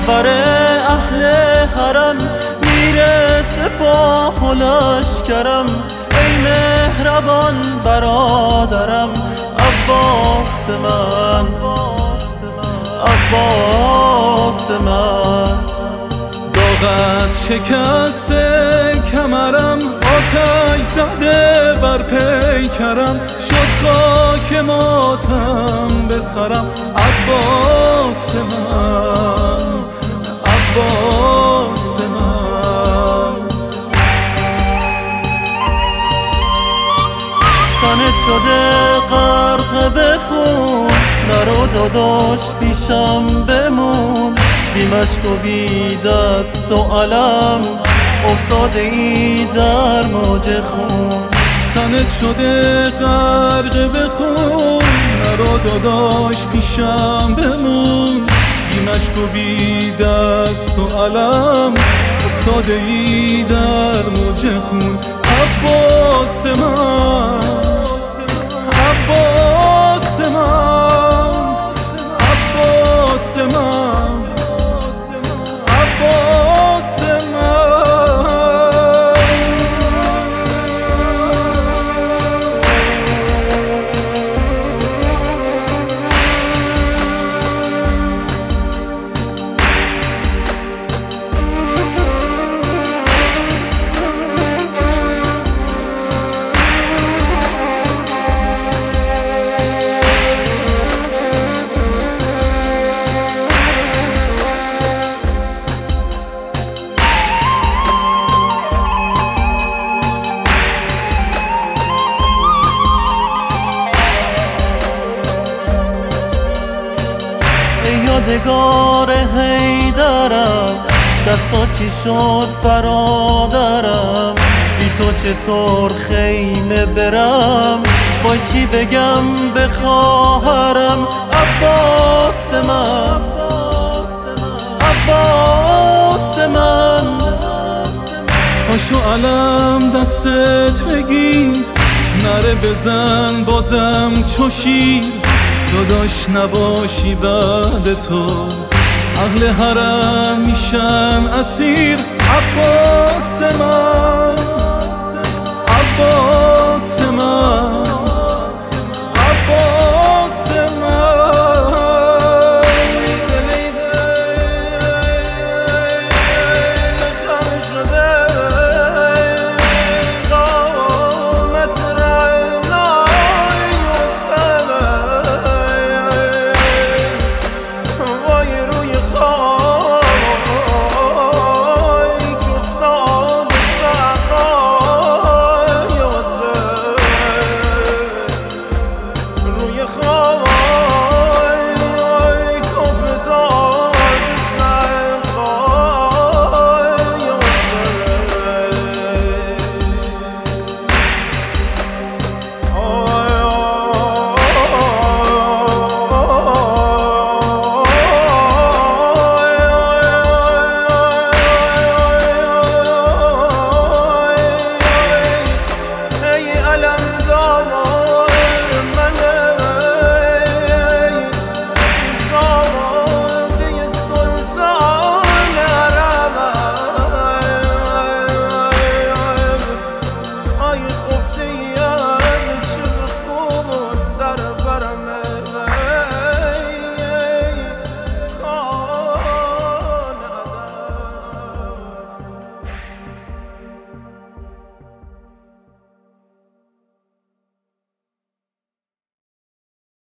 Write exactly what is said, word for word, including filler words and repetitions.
خبر اهل حرم میره سپاه و لشکرم. ای مهربان برادرم عباس من، عباس من. داغت شکسته کمرم، آتش زده بر پیکرم. شد خاک ماتم به سرم عباس من، عباس من. تنت شده غرق به خون، نرو داداش پیشم بمون. بی مشک و بی دست و علم افتاده ای در موج خون. تنت شده غرق به خون، نرو داداش پیشم بمون. بی مشک و بی دست و علم افتاده ای در موج خون. عباس من، عباس من، عباس من، عباس من. یادگار حیدرم، دستا چی شد برادرم. بی تو چطور خیمه برم، وای چی بگم به خواهرم. عباس من، عباس من. پاشو علم دستت بگیر، نره بزن بازم چو شیر. داداش نباشی بعد تو اهل حرم میشن اسیر. عباس من، عباس